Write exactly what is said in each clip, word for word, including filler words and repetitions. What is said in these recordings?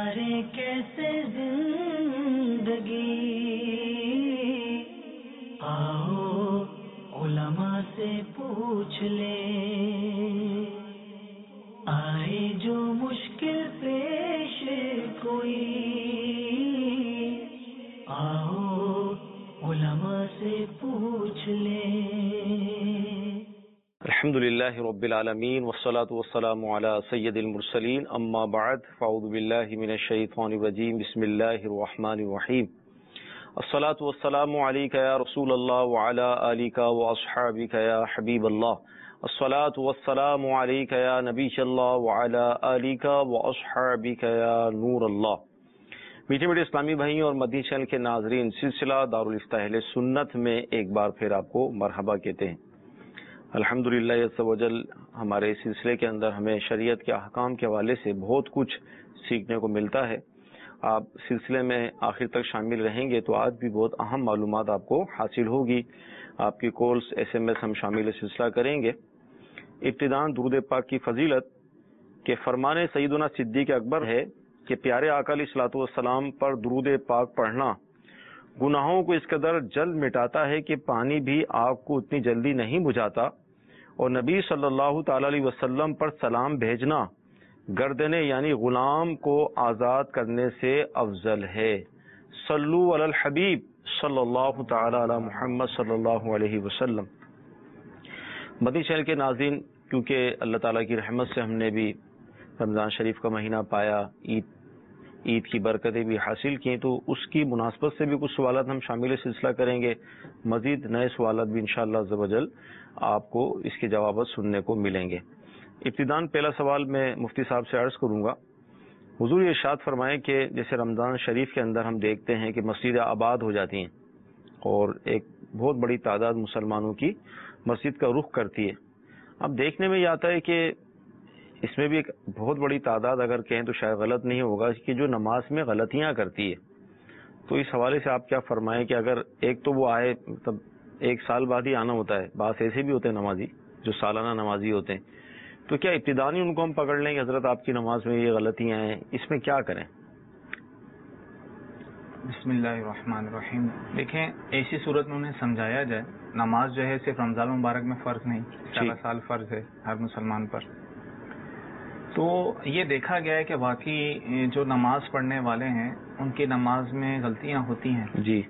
گزارے کیسے زندگی، آؤ علماء سے پوچھ لیں، آئے جو مشکل پیش کوئی، آؤ علماء سے پوچھ لیں۔ الحمدللہ رب العالمین والصلاة والسلام علی سید المرسلین، اما بعد فاعوذ باللہ من الشیطان الرجیم، بسم اللہ الرحمن الرحیم۔ الصلاة والسلام علیک یا رسول اللہ وعلی آلک واصحابک یا حبیب اللہ، الصلاة والسلام علیک یا نبی اللہ وعلی آلک واصحابک یا نور اللہ۔ میٹھے میٹھے اسلامی بھائیوں اور مدنی چینل کے ناظرین، سلسلہ دارالفتاح اہل سنت میں ایک بار پھر آپ کو مرحبا کہتے ہیں۔ الحمدللہ عز و جل ہمارے اس سلسلے کے اندر ہمیں شریعت کے احکام کے حوالے سے بہت کچھ سیکھنے کو ملتا ہے۔ آپ سلسلے میں آخر تک شامل رہیں گے تو آج بھی بہت اہم معلومات آپ کو حاصل ہوگی۔ آپ کی کالز ایس ایم ایس ہم شامل سلسلہ کریں گے۔ ابتداءً درود پاک کی فضیلت کہ فرمان سیدنا صدیق اکبر ہے کہ پیارے آقا علیہ الصلوۃ والسلام پر درود پاک پڑھنا گناہوں کو اس قدر جلد مٹاتا ہے کہ پانی بھی آگ کو اتنی جلدی نہیں بجھاتا، اور نبی صلی اللہ تعالی علیہ وسلم پر سلام بھیجنا گردنے یعنی غلام کو آزاد کرنے سے افضل ہے۔ صلو علی الحبیب صلی اللہ تعالی علی محمد صلی اللہ علیہ وسلم۔ مدنی چینل کے ناظرین، کیونکہ اللہ تعالیٰ کی رحمت سے ہم نے بھی رمضان شریف کا مہینہ پایا، عید عید کی برکتیں بھی حاصل کی، تو اس کی مناسبت سے بھی کچھ سوالات ہم شامل سلسلہ کریں گے۔ مزید نئے سوالات بھی انشاءاللہ عز و جل آپ کو اس کے جوابات سننے کو ملیں گے۔ ابتداً پہلا سوال میں مفتی صاحب سے عرض کروں گا۔ حضور ارشاد فرمائیں کہ جیسے رمضان شریف کے اندر ہم دیکھتے ہیں کہ مسجدیں آباد ہو جاتی ہیں اور ایک بہت بڑی تعداد مسلمانوں کی مسجد کا رخ کرتی ہے۔ اب دیکھنے میں یہ آتا ہے کہ اس میں بھی ایک بہت بڑی تعداد، اگر کہیں تو شاید غلط نہیں ہوگا، کہ جو نماز میں غلطیاں کرتی ہے۔ تو اس حوالے سے آپ کیا فرمائیں کہ اگر ایک تو وہ آئے، مطلب ایک سال بعد ہی آنا ہوتا ہے، بعض ایسے بھی ہوتے ہیں نمازی جو سالانہ نمازی ہوتے ہیں، تو کیا ابتدائی ان کو ہم پکڑ لیں کہ حضرت آپ کی نماز میں یہ غلطیاں ہیں، اس میں کیا کریں؟ بسم اللہ الرحمن الرحیم۔ دیکھیں، ایسی صورت میں انہیں سمجھایا جائے، نماز جو ہے صرف رمضان مبارک میں فرض نہیں، سارا سال فرض ہے ہر مسلمان پر۔ تو یہ دیکھا گیا ہے کہ واقعی جو نماز پڑھنے والے ہیں ان کی نماز میں غلطیاں ہوتی ہیں جی،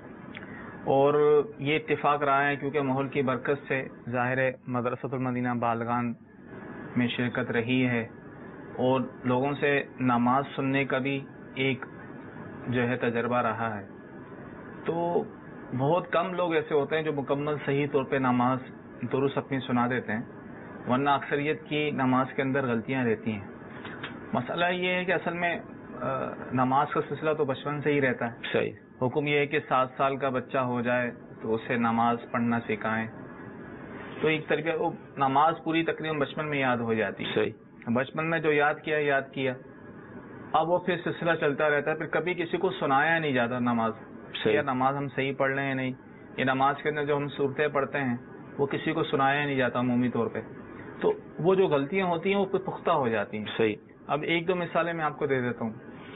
اور یہ اتفاق رہا ہے کیونکہ ماحول کی برکت سے ظاہر مدرسۃ المدینہ بالغان میں شرکت رہی ہے، اور لوگوں سے نماز سننے کا بھی ایک جو ہے تجربہ رہا ہے۔ تو بہت کم لوگ ایسے ہوتے ہیں جو مکمل صحیح طور پہ نماز درست اپنی سنا دیتے ہیں، ورنہ اکثریت کی نماز کے اندر غلطیاں رہتی ہیں۔ مسئلہ یہ ہے کہ اصل میں نماز کا سلسلہ تو بچپن سے ہی رہتا ہے۔ صحیح۔ حکم یہ ہے کہ سات سال کا بچہ ہو جائے تو اسے نماز پڑھنا سکھائیں، تو ایک طریقہ وہ نماز پوری تقریباً بچپن میں یاد ہو جاتی ہے۔ صحیح۔ بچپن میں جو یاد کیا یاد کیا، اب وہ پھر سلسلہ چلتا رہتا ہے، پھر کبھی کسی کو سنایا نہیں جاتا نماز، یا نماز ہم صحیح پڑھ رہے ہیں نہیں، یہ نماز کے اندر جو ہم صورتیں پڑھتے ہیں وہ کسی کو سنایا نہیں جاتا عمومی طور پہ، تو وہ جو غلطیاں ہوتی ہیں وہ پھر پختہ ہو جاتی ہیں۔ صحیح۔ اب ایک دو مثالیں میں آپ کو دے دیتا ہوں،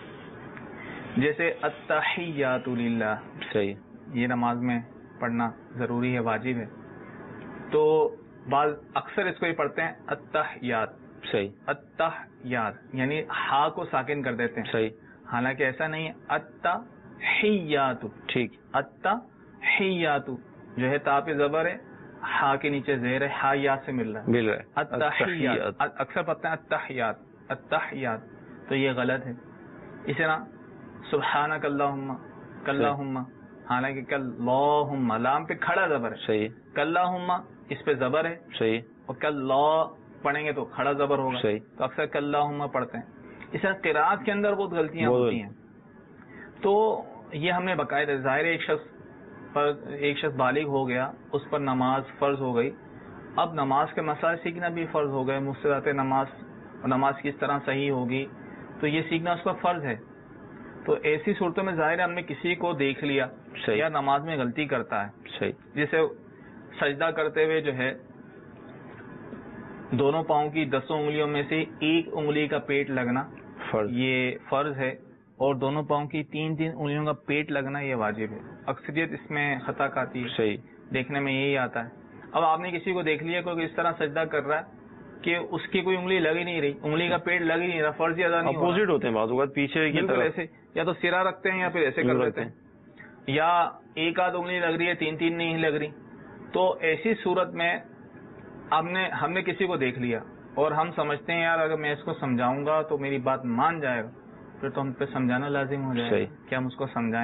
جیسے التحیات للہ، صحیح، یہ نماز میں پڑھنا ضروری ہے، واجب ہے، تو بعض اکثر اس کو ہی پڑھتے ہیں التحیات۔ صحیح۔ التحیات یعنی ہا کو ساکن کر دیتے ہیں، صحیح، حالانکہ ایسا نہیں ہے، التحیات، ٹھیک، التحیات جو ہے تا پہ زبر ہے، ہا کے نیچے زیر ہے، ہا یا سے مل رہا ہے، مل رہا ہے، التحیات، اکثر پڑھتے ہیں التحیات التحیات، تو یہ غلط ہے۔ اسی طرح سبحانک اللہم، کلہم، حالانکہ کلہم لام پہ کھڑا زبر ہے، صحیح، کلہم اس پہ زبر ہے، صحیح، اور کلہ پڑھیں گے تو کھڑا زبر ہوگا، صحیح، تو اکثر کلہم پڑھتے ہیں۔ اس طرح قرات کے اندر بہت غلطیاں ہوتی ہیں، تو یہ ہم نے باقاعدہ ظاہر ایک شخص پر ایک شخص بالغ ہو گیا، اس پر نماز فرض ہو گئی، اب نماز کے مسائل سیکھنا بھی فرض ہو گئے، مفسدات نماز اور نماز کس طرح صحیح ہوگی، تو یہ سیکھنا اس پر فرض ہے۔ تو ایسی صورتوں میں ظاہر ہم نے کسی کو دیکھ لیا یا نماز میں غلطی کرتا ہے، صحیح، جیسے سجدہ کرتے ہوئے جو ہے دونوں پاؤں کی دسوں انگلیوں میں سے ایک انگلی کا پیٹ لگنا، فرض یہ فرض ہے، اور دونوں پاؤں کی تین تین انگلیوں کا پیٹ لگنا یہ واجب ہے. اکثریت اس میں خطا کھاتی ہے، صحیح دیکھنے میں یہی آتا ہے. اب آپ نے کسی کو دیکھ لیا کوئی اس طرح سجدہ کر رہا ہے کہ اس کی کوئی انگلی لگ ہی نہیں رہی، انگلی کا پیٹ لگ ہی نہیں رہا، فرض ہی ادا نہیں ہو رہا. اپوزٹ ہوتے ہیں بعض اوقات، پیچھے کی بالکل طرف ایسے، یا تو سرا رکھتے ہیں یا پھر ایسے کر لیتے ہیں، یا ایک آدھ انگلی لگ رہی ہے تین تین نہیں لگ رہی. تو ایسی صورت میں ہم نے ہم نے کسی کو دیکھ لیا اور ہم سمجھتے ہیں یار اگر میں اس کو سمجھاؤں گا تو میری بات مان جائے گا، پھر تو ہم پہ سمجھانا لازم ہو جائے گا کہ ہم اس کو سمجھائیں.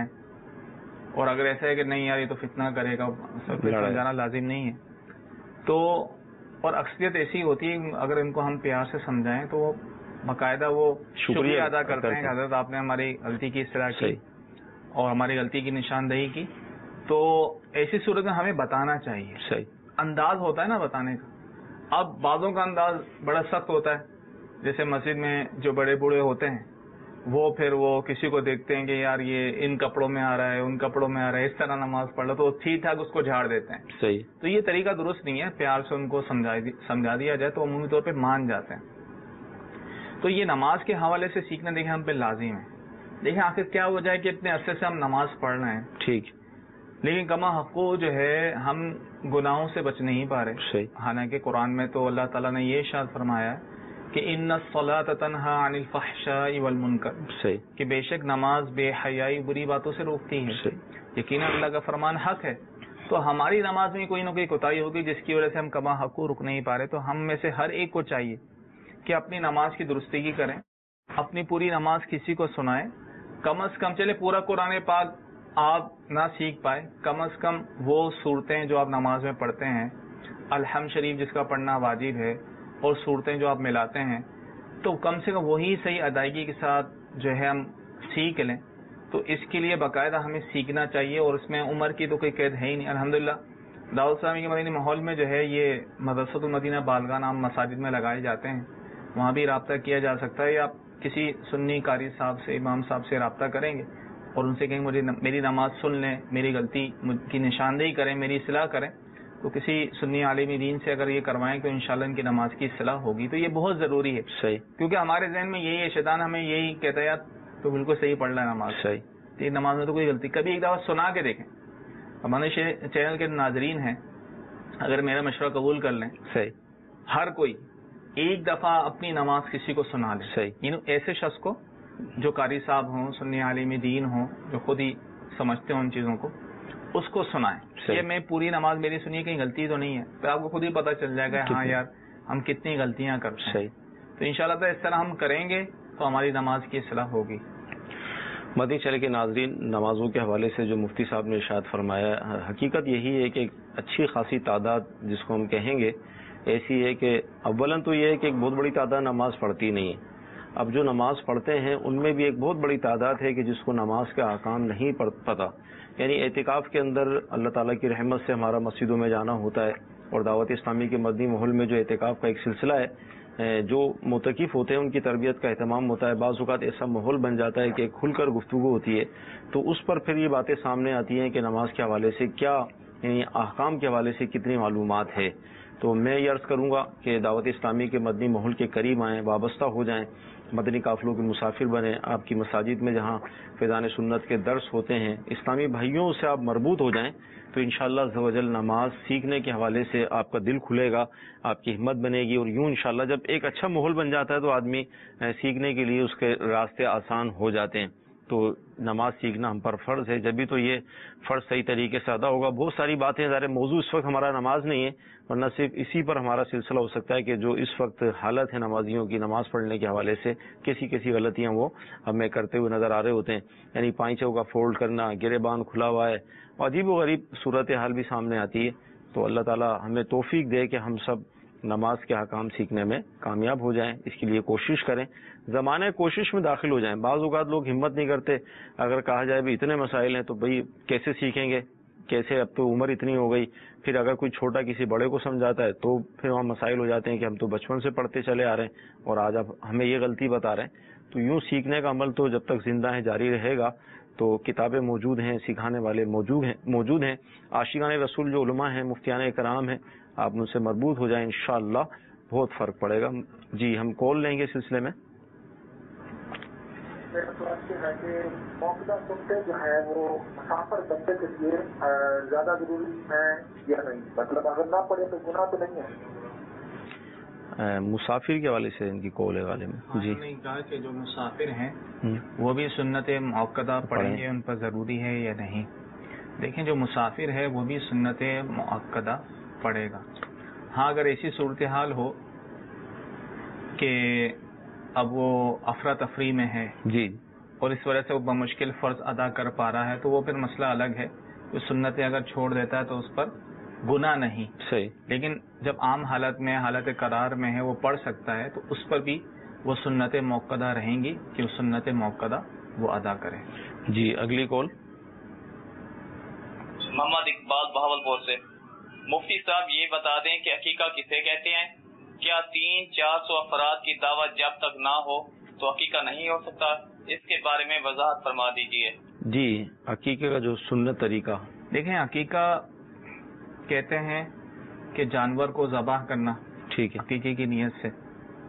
اور اگر ایسا ہے کہ نہیں یار یہ تو فتنہ کرے گا، پھر سمجھانا لازم نہیں ہے. تو اور اکثریت ایسی ہوتی ہے اگر ان کو ہم پیار سے سمجھائیں تو وہ باقاعدہ وہ شکریہ ادا کرتے ہیں کہ حضرت آپ نے ہماری غلطی کی اصلاح کی اور ہماری غلطی کی نشاندہی کی. تو ایسی صورت میں ہمیں بتانا چاہیے. صحیح انداز ہوتا ہے نا بتانے کا. اب بعضوں کا انداز بڑا سخت ہوتا ہے، جیسے مسجد میں جو بڑے بوڑھے ہوتے ہیں وہ پھر وہ کسی کو دیکھتے ہیں کہ یار یہ ان کپڑوں میں آ رہا ہے ان کپڑوں میں آ رہا ہے، اس طرح نماز پڑھ رہا تو ٹھیک ٹھاک اس کو جھاڑ دیتے ہیں. صحیح. تو یہ طریقہ درست نہیں ہے. پیار سے ان کو سمجھا دیا جائے تو عمومی طور پہ مان جاتے ہیں. تو یہ نماز کے حوالے سے سیکھنا دیکھیں ہم پہ لازم ہے. دیکھیں آخر کیا ہو جائے کہ اتنے عرصے سے ہم نماز پڑھ رہے ہیں، ٹھیک، لیکن کما حقو جو ہے ہم گناہوں سے بچ نہیں پا رہے. صحیح. حالانکہ قرآن میں تو اللہ تعالیٰ نے یہ ارشاد فرمایا ہے کہ ان الصلاۃ تنہی عن الفحشاء والمنکر، صحیح، کہ بے شک نماز بے حیائی بری باتوں سے روکتی ہے. صحیح. یقیناً اللہ کا فرمان حق ہے. تو ہماری نماز میں کوئی نہ کوئی کوتاہی ہوگی جس کی وجہ سے ہم کما حقو رک نہیں پا رہے. تو ہم میں سے ہر ایک کو چاہیے کہ اپنی نماز کی درستگی کریں، اپنی پوری نماز کسی کو سنائیں. کم از کم چلے پورا قرآن پاک آپ نہ سیکھ پائے، کم از کم وہ صورتیں جو آپ نماز میں پڑھتے ہیں، الحمد شریف جس کا پڑھنا واجب ہے، اور صورتیں جو آپ ملاتے ہیں، تو کم سے کم وہی صحیح ادائیگی کے ساتھ جو ہے ہم سیکھ لیں. تو اس کے لیے باقاعدہ ہمیں سیکھنا چاہیے، اور اس میں عمر کی تو کوئی قید ہے ہی نہیں. الحمدللہ دعوت اسلامی کے مدینی ماحول میں جو ہے یہ مدرسۃ المدینہ بالغان عام مساجد میں لگائے جاتے ہیں، وہاں بھی رابطہ کیا جا سکتا ہے. یا آپ کسی سنی قاری صاحب سے، امام صاحب سے رابطہ کریں گے اور ان سے کہیں مجھے میری نماز سن لیں، میری غلطی کی نشاندہی کریں، میری اصلاح کریں، تو کسی سنی عالم دین سے اگر یہ کروائیں تو انشاءاللہ ان کی نماز کی اصلاح ہوگی. تو یہ بہت ضروری ہے. صحیح. کیونکہ ہمارے ذہن میں یہی ہے، شیطان ہمیں یہی کہتا ہے یار تو بالکل صحیح پڑھ رہا ہے نماز، صحیح، تیری نماز میں تو کوئی غلطی. کبھی ایک دفعہ سنا کے دیکھیں. ہمارے چینل کے ناظرین ہیں، اگر میرا مشورہ قبول کر لیں، صحیح، ہر کوئی ایک دفعہ اپنی نماز کسی کو سنا لے. صحیح. یعنی ایسے شخص کو جو قاری صاحب ہوں، سنی عالم دین ہوں، جو خود ہی سمجھتے ہوں ان چیزوں کو، اس کو سنائیں. یہ میں پوری نماز میری سنی کہیں غلطی تو نہیں ہے، پھر آپ کو خود ہی پتہ چل جائے گا ہاں یار ہم کتنی غلطیاں کرتے ہیں. صحیح. تو انشاءاللہ تعالی اس طرح ہم کریں گے تو ہماری نماز کی اصلاح ہوگی. مدنی چینل کے ناظرین، نمازوں کے حوالے سے جو مفتی صاحب نے ارشاد فرمایا، حقیقت یہی ہے کہ ایک اچھی خاصی تعداد جس کو ہم کہیں گے ایسی ہے کہ اولاً تو یہ ہے کہ ایک بہت بڑی تعداد نماز پڑھتی نہیں ہے. اب جو نماز پڑھتے ہیں ان میں بھی ایک بہت بڑی تعداد ہے کہ جس کو نماز کا احکام نہیں پتہ. یعنی اعتکاف کے اندر اللہ تعالیٰ کی رحمت سے ہمارا مسجدوں میں جانا ہوتا ہے، اور دعوت اسلامی کے مدنی ماحول میں جو اعتکاف کا ایک سلسلہ ہے، جو معتکف ہوتے ہیں ان کی تربیت کا اہتمام ہوتا ہے. بعض اوقات ایسا ماحول بن جاتا ہے کہ کھل کر گفتگو ہوتی ہے، تو اس پر پھر یہ باتیں سامنے آتی ہیں کہ نماز کے حوالے سے کیا، یعنی احکام کے حوالے سے کتنی معلومات ہے. تو میں یہ عرض کروں گا کہ دعوت اسلامی کے مدنی ماحول کے قریب آئیں، وابستہ ہو جائیں، مدنی قافلوں کے مسافر بنیں. آپ کی مساجد میں جہاں فیضان سنت کے درس ہوتے ہیں، اسلامی بھائیوں سے آپ مربوط ہو جائیں تو انشاءاللہ عز و جل نماز سیکھنے کے حوالے سے آپ کا دل کھلے گا، آپ کی ہمت بنے گی. اور یوں انشاءاللہ جب ایک اچھا ماحول بن جاتا ہے تو آدمی سیکھنے کے لیے اس کے راستے آسان ہو جاتے ہیں. تو نماز سیکھنا ہم پر فرض ہے، جبھی تو یہ فرض صحیح طریقے سے ادا ہوگا. بہت ساری باتیں، ظاہر موضوع اس وقت ہمارا نماز نہیں ہے، ورنہ صرف اسی پر ہمارا سلسلہ ہو سکتا ہے کہ جو اس وقت حالت ہے نمازیوں کی نماز پڑھنے کے حوالے سے، کیسی کیسی غلطیاں وہ ہمیں کرتے ہوئے نظر آ رہے ہوتے ہیں. یعنی پائچوں کا فولڈ کرنا، گریبان کھلا ہوا ہے، عجیب و غریب صورتحال بھی سامنے آتی ہے. تو اللہ تعالی ہمیں توفیق دے کہ ہم سب نماز کے احکام سیکھنے میں کامیاب ہو جائیں، اس کے لیے کوشش کریں، زمانہ کوشش میں داخل ہو جائیں. بعض اوقات لوگ ہمت نہیں کرتے، اگر کہا جائے بھی اتنے مسائل ہیں تو بھئی کیسے سیکھیں گے، کیسے، اب تو عمر اتنی ہو گئی. پھر اگر کوئی چھوٹا کسی بڑے کو سمجھاتا ہے تو پھر وہاں مسائل ہو جاتے ہیں کہ ہم تو بچپن سے پڑھتے چلے آ رہے ہیں اور آج اب ہمیں یہ غلطی بتا رہے ہیں. تو یوں سیکھنے کا عمل تو جب تک زندہ ہے جاری رہے گا. تو کتابیں موجود ہیں، سکھانے والے موجود ہیں موجود ہیں عاشقان رسول جو علماء ہیں، مفتیان کرام ہیں، آپ ان سے مربوط ہو جائیں، انشاءاللہ بہت فرق پڑے گا. جی ہم کال لیں گے سلسلے میں. میرا سوال یہ ہے کہ موقع سنتے جو ہے وہ مسافر بندے کے لیے زیادہ ضروری ہے یا نہیں؟ مطلب اگر نہ پڑے تو گناہ تو نہیں ہے؟ مسافر کے حوالے سے ان کی قول ہے غالب میں جی نے کہا کہ جو مسافر ہیں وہ بھی سنت موقدہ پڑھیں گے، ان پر ضروری ہے یا نہیں؟ دیکھیں جو مسافر ہے وہ بھی سنت موقدہ پڑھے گا. ہاں اگر ایسی صورتحال ہو کہ اب وہ افراتفری میں ہے جی اور اس وجہ سے وہ بمشکل فرض ادا کر پا رہا ہے تو وہ پھر مسئلہ الگ ہے. جو سنتیں اگر چھوڑ دیتا ہے تو اس پر گناہ نہیں. صحیح. لیکن جب عام حالت میں حالت قرار میں ہے وہ پڑھ سکتا ہے تو اس پر بھی وہ سنت موقدہ رہیں گی کہ وہ سنت موقدہ وہ ادا کرے. جی اگلی کال محمد اقبال بہاولپور سے. مفتی صاحب یہ بتا دیں کہ عقیقہ کسے کہتے ہیں؟ کیا تین چار سو افراد کی دعوت جب تک نہ ہو تو عقیقہ نہیں ہو سکتا؟ اس کے بارے میں وضاحت فرما دیجیے. جی عقیقے کا جو سنت طریقہ دیکھیں عقیقہ کہتے ہیں کہ جانور کو ذبح کرنا ٹھیک ہے عقیقے کی نیت سے.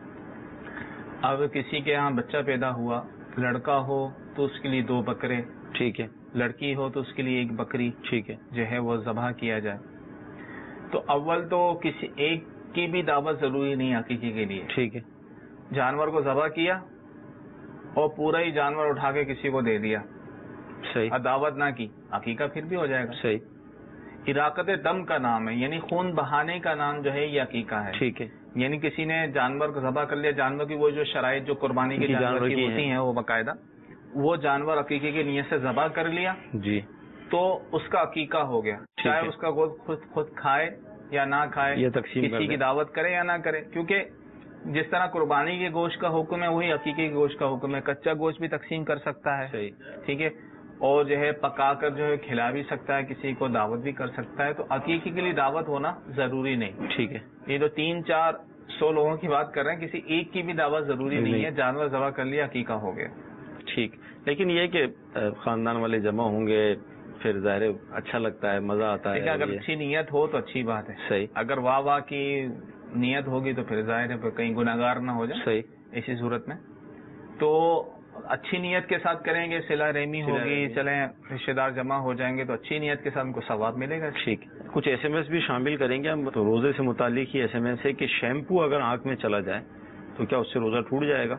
اب کسی کے ہاں بچہ پیدا ہوا، لڑکا ہو تو اس کے لیے دو بکرے ٹھیک ہے، لڑکی ہو تو اس کے لیے ایک بکری ٹھیک ہے جو ہے وہ ذبح کیا جائے. تو اول تو کسی ایک کی بھی دعوت ضروری نہیں عقیقے کے لیے. ٹھیک ہے، جانور کو ذبح کیا اور پورا ہی جانور اٹھا کے کسی کو دے دیا، صحیح، اور دعوت نہ کی، عقیقہ پھر بھی ہو جائے گا. صحیح. اراقت دم کا نام ہے، یعنی خون بہانے کا نام جو ہے یہ عقیقہ ہے. ٹھیک ہے، یعنی کسی نے جانور کو ذبح کر لیا، جانور کی وہ جو شرائط جو قربانی کے جانور کی ہوتی ہیں وہ باقاعدہ وہ جانور عقیقے کی نیت سے ذبح کر لیا جی تو اس کا عقیقہ ہو گیا. چاہے اس کا گوشت خود خود کھائے یا نہ کھائے، یہ تقسیم کسی کی دعوت کرے یا نہ کرے، کیونکہ جس طرح قربانی کے گوشت کا حکم ہے وہی عقیقے کے گوشت کا حکم ہے. کچا گوشت بھی تقسیم کر سکتا ہے، صحیح، ٹھیک ہے، اور جو ہے پکا کر جو ہے کھلا بھی سکتا ہے، کسی کو دعوت بھی کر سکتا ہے. تو عقیقے کے لیے دعوت ہونا ضروری نہیں. ٹھیک ہے. یہ جو تین چار سو لوگوں کی بات کر رہے ہیں کسی ایک کی بھی دعوت ضروری نہیں ہے. جانور ذبح کر لیا عقیقہ ہو گیا. ٹھیک. لیکن یہ کہ خاندان والے جمع ہوں گے پھر ظاہر اچھا لگتا ہے، مزہ آتا ہے. اگر اچھی نیت ہو تو اچھی بات ہے. صحیح. اگر واہ واہ کی نیت ہوگی تو پھر ظاہر ہے کہیں گناہگار نہ ہو جائے. صحیح. ایسی صورت میں تو اچھی نیت کے ساتھ کریں گے، صلہ رحمی ہوگی، چلیں رشتے دار جمع ہو جائیں گے تو اچھی نیت کے ساتھ ان کو ثواب ملے گا. ٹھیک. کچھ ایس ایم ایس بھی شامل کریں گے ہم. تو روزے سے متعلق ہی ایس ایم ایس ہے کہ شیمپو اگر آنکھ میں چلا جائے تو کیا اس سے روزہ ٹوٹ جائے گا؟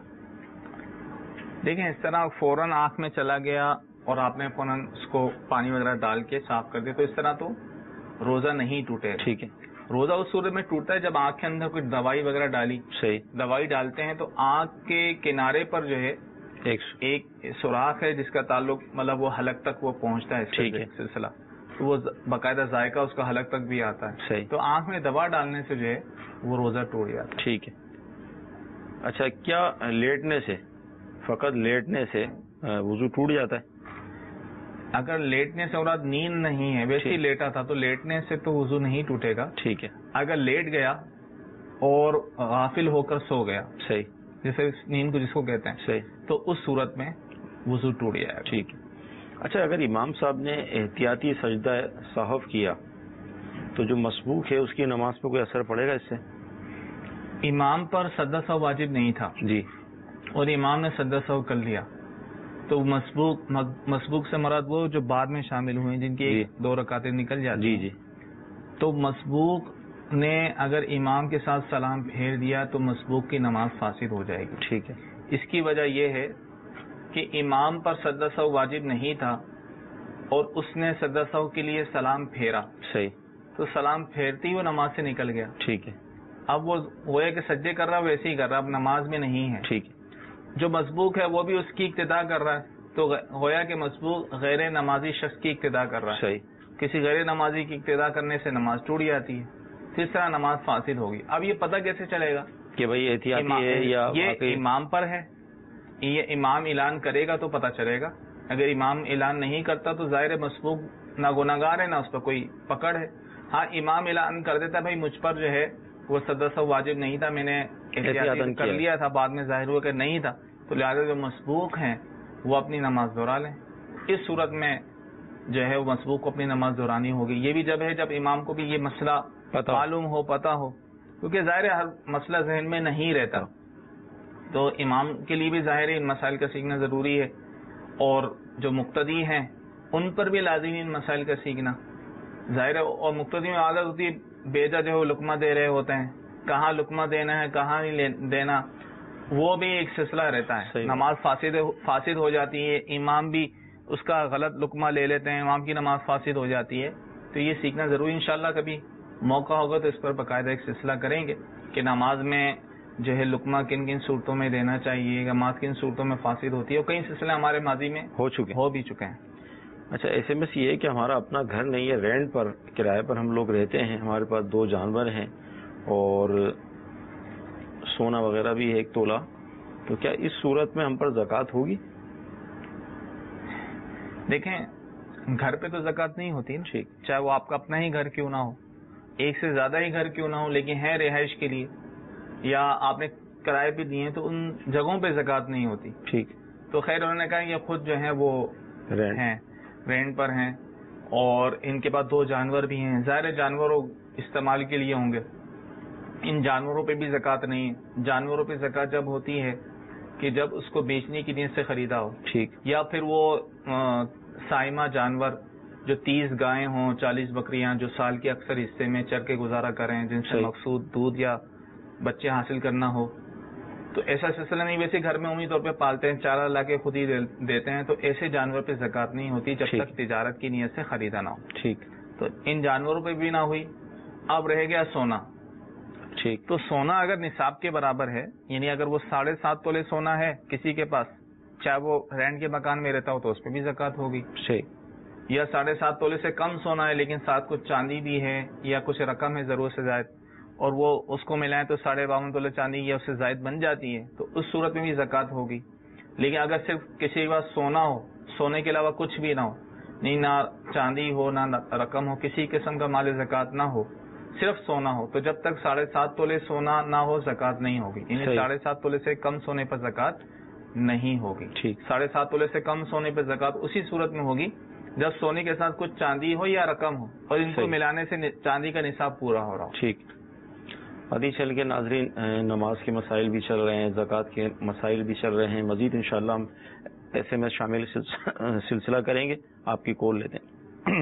دیکھیں اس طرح فوراً آنکھ میں چلا گیا اور آپ نے فوراً اس کو پانی وغیرہ ڈال کے صاف کر دیا تو اس طرح تو روزہ نہیں ٹوٹے. ٹھیک ہے. روزہ اس صورت میں ٹوٹتا ہے جب آنکھ کے اندر کوئی دوائی وغیرہ ڈالی. صحیح. دوائی ڈالتے ہیں تو آنکھ کے کنارے پر جو ہے ایک ایک سوراخ ہے جس کا تعلق مطلب وہ حلق تک وہ پہنچتا ہے. ٹھیک ہے. سلسلہ تو وہ باقاعدہ ذائقہ اس کا حلق تک بھی آتا ہے. صحیح. تو آنکھ میں دوا ڈالنے سے جو ہے وہ روزہ ٹوٹ جاتا ہے. ٹھیک ہے. اچھا کیا لیٹنے سے فقط لیٹنے سے وضو ٹوٹ جاتا ہے؟ اگر لیٹنے سے اور نیند نہیں ہے ویسے ہی لیٹا تھا تو لیٹنے سے تو وضو نہیں ٹوٹے گا. ٹھیک ہے. اگر لیٹ گیا اور غافل ہو کر سو گیا، صحیح، جیسے نیند کو جس کو کہتے ہیں، صحیح، تو اس صورت میں وضو ٹوٹ جائے گا. ٹھیک ہے. اچھا اگر امام صاحب نے احتیاطی سجدہ سہو کیا تو جو مسبوق ہے اس کی نماز پہ کوئی اثر پڑے گا اس سے؟ امام پر سجدہ سہو واجب نہیں تھا جی، اور امام نے سجدہ سہو کر لیا تو مسبوق مسبوق سے مراد وہ جو بعد میں شامل ہوئے جن کی جی. دو رکعتیں نکل جاتی جی ہیں. جی تو مسبوق نے اگر امام کے ساتھ سلام پھیر دیا تو مسبوق کی نماز فاسد ہو جائے گی. ٹھیک ہے. اس کی وجہ یہ ہے کہ امام پر سجدہ سہو واجب نہیں تھا اور اس نے سجدہ سہو کے لیے سلام پھیرا. صحیح. تو سلام پھیرتی وہ نماز سے نکل گیا. ٹھیک ہے. اب وہ گویا کہ سجدے کر رہا ویسے ہی کر رہا، اب نماز میں نہیں ہے. ٹھیک ہے. جو مسبوق ہے وہ بھی اس کی اقتداء کر رہا ہے تو گویا کہ مسبوق غیر نمازی شخص کی اقتداء کر رہا ہے. صحیح. کسی غیر نمازی کی اقتداء کرنے سے نماز ٹوٹ جاتی ہے، تو اس طرح نماز فاسد ہوگی. اب یہ پتہ کیسے چلے گا کہ بھئی احتیاطی ہے یا یہ امام پر ہے؟ یہ امام اعلان کرے گا تو پتہ چلے گا. اگر امام اعلان نہیں کرتا تو ظاہر مسبوق نہ گناہگار ہے نہ اس پر کوئی پکڑ ہے. ہاں امام اعلان کر دیتا بھائی مجھ پر جو ہے وہ سجدہ سہو واجب نہیں تھا، میں نے احتیاطی کر لیا تھا، بعد میں ظاہر ہوا کہ نہیں تھا، تو لہٰذا جو مسبوق ہیں وہ اپنی نماز دہرا لیں. اس صورت میں جو ہے وہ مسبوق کو اپنی نماز دہرانی ہوگی. یہ بھی جب ہے جب امام کو بھی یہ مسئلہ معلوم ہو، پتہ ہو، کیونکہ ظاہر ہر مسئلہ ذہن میں نہیں رہتا. تو امام کے لیے بھی ظاہر ہے ان مسائل کا سیکھنا ضروری ہے، اور جو مقتدی ہیں ان پر بھی لازمی ان مسائل کا سیکھنا ظاہر ہے. اور مقتدی میں عادت ہوتی ہے بیٹا جو ہے وہ لقمہ دے رہے ہوتے ہیں، کہاں لقمہ دینا ہے کہاں نہیں دینا، وہ بھی ایک سلسلہ رہتا ہے. نماز فاسد فاسد ہو جاتی ہے، امام بھی اس کا غلط لقمہ لے لیتے ہیں، امام کی نماز فاسد ہو جاتی ہے. تو یہ سیکھنا ضروری، انشاءاللہ کبھی موقع ہوگا تو اس پر باقاعدہ ایک سلسلہ کریں گے کہ نماز میں جو ہے لقمہ کن کن صورتوں میں دینا چاہیے، نماز کن صورتوں میں فاسد ہوتی ہے، اور کئی سلسلے ہمارے ماضی میں ہو چکے ہو بھی چکے ہیں. اچھا، ایس ایم ایس یہ ہے کہ ہمارا اپنا گھر نہیں ہے، رینٹ پر کرائے پر ہم لوگ رہتے ہیں، ہمارے پاس دو جانور ہیں اور سونا وغیرہ بھی ہے ایک تولہ، تو کیا اس صورت میں ہم پر زکوٰۃ ہوگی؟ دیکھیں گھر پہ تو زکوٰۃ نہیں ہوتی نا، ٹھیک، چاہے وہ آپ کا اپنا ہی گھر کیوں نہ ہو، ایک سے زیادہ ہی گھر کیوں نہ ہو، لیکن ہے رہائش کے لیے یا آپ نے کرائے پہ دیے تو ان جگہوں پہ زکوٰۃ نہیں ہوتی. ٹھیک، تو خیر انہوں نے کہا یہ خود جو ہیں وہ ہیں رینٹ پر ہیں اور ان کے پاس دو جانور بھی ہیں، ظاہر جانوروں استعمال کے لیے ہوں گے، ان جانوروں پہ بھی زکوٰۃ نہیں ہے. جانوروں پہ زکوٰۃ جب ہوتی ہے کہ جب اس کو بیچنے کی نیت سے خریدا ہو، ٹھیک، یا پھر وہ سائمہ جانور جو تیس گائیں ہوں، چالیس بکریاں جو سال کے اکثر حصے میں چر کے گزارا کریں، جن سے مقصود دودھ یا بچے حاصل کرنا ہو، تو ایسا سلسلہ نہیں. ویسے گھر میں عمومی طور پہ پالتے ہیں، چارہ لا کے خود ہی دیتے ہیں، تو ایسے جانور پہ زکوٰۃ نہیں ہوتی جب تک تجارت کی نیت سے خریدا نہ ہو. ٹھیک، تو ان جانوروں پہ بھی نہ ہوئی. اب رہ گیا سونا. ٹھیک، تو سونا اگر نصاب کے برابر ہے، یعنی اگر وہ ساڑھے سات تولے سونا ہے کسی کے پاس، چاہے وہ رینٹ کے مکان میں رہتا ہو تو اس پہ بھی زکوٰۃ ہوگی. ٹھیک، یا ساڑھے سات تولے سے کم سونا ہے لیکن ساتھ کچھ چاندی بھی ہے یا کچھ رقم ہے ضرورت سے زائد، اور وہ اس کو ملائیں تو ساڑھے باون تولے چاندی یا اس سے زائد بن جاتی ہے، تو اس صورت میں بھی زکوٰۃ ہوگی. لیکن اگر صرف کسی کے پاس سونا ہو، سونے کے علاوہ کچھ بھی نہ ہو، نہیں نہ چاندی ہو نہ رقم ہو، کسی قسم کا مال زکوٰۃ نہ ہو، صرف سونا ہو، تو جب تک ساڑھے سات تولے سونا نہ ہو زکوٰۃ نہیں ہوگی. یعنی ساڑھے سات تولے سے کم سونے پر زکوٰۃ نہیں ہوگی. ٹھیک، ساڑھے سات تولے سے کم سونے پر زکوٰۃ اسی صورت میں ہوگی جب سونے کے ساتھ کچھ چاندی ہو یا رقم ہو اور ان کو ملانے سے چاندی کا نصاب پورا ہو رہا ہو. ٹھیک. حدیث چل کے ناظرین، نماز کے مسائل بھی چل رہے ہیں، زکوٰۃ کے مسائل بھی چل رہے ہیں، مزید انشاءاللہ ہم ایسے میں شامل سلسلہ کریں گے. آپ کی کال لیتے ہیں.